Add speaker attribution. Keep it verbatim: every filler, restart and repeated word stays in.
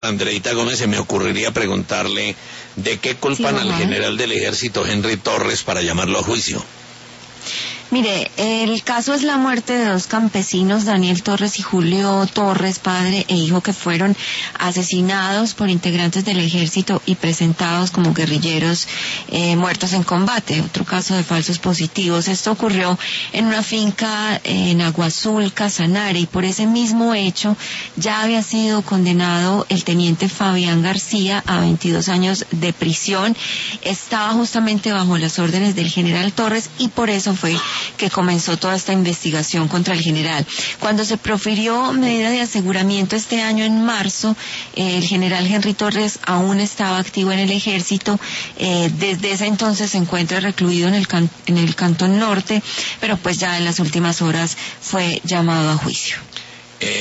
Speaker 1: Andreita Gómez, se me ocurriría preguntarle de qué culpan
Speaker 2: Sí,
Speaker 1: al general del ejército Henry Torres para llamarlo a juicio.
Speaker 2: Mire, el caso es la muerte de dos campesinos, Daniel Torres y Julio Torres, padre e hijo, que fueron asesinados por integrantes del ejército y presentados como guerrilleros eh, muertos en combate. Otro caso de falsos positivos. Esto ocurrió en una finca en Agua Azul, Casanare, y por ese mismo hecho ya había sido condenado el teniente Fabián García a veintidós años de prisión. Estaba justamente bajo las órdenes del general Torres y por eso fue que comenzó toda esta investigación contra el general. Cuando se profirió medida de aseguramiento este año en marzo, eh, el general Henry Torres aún estaba activo en el ejército. Eh, desde ese entonces se encuentra recluido en el, can en el Cantón Norte, pero pues ya en las últimas horas fue llamado a juicio.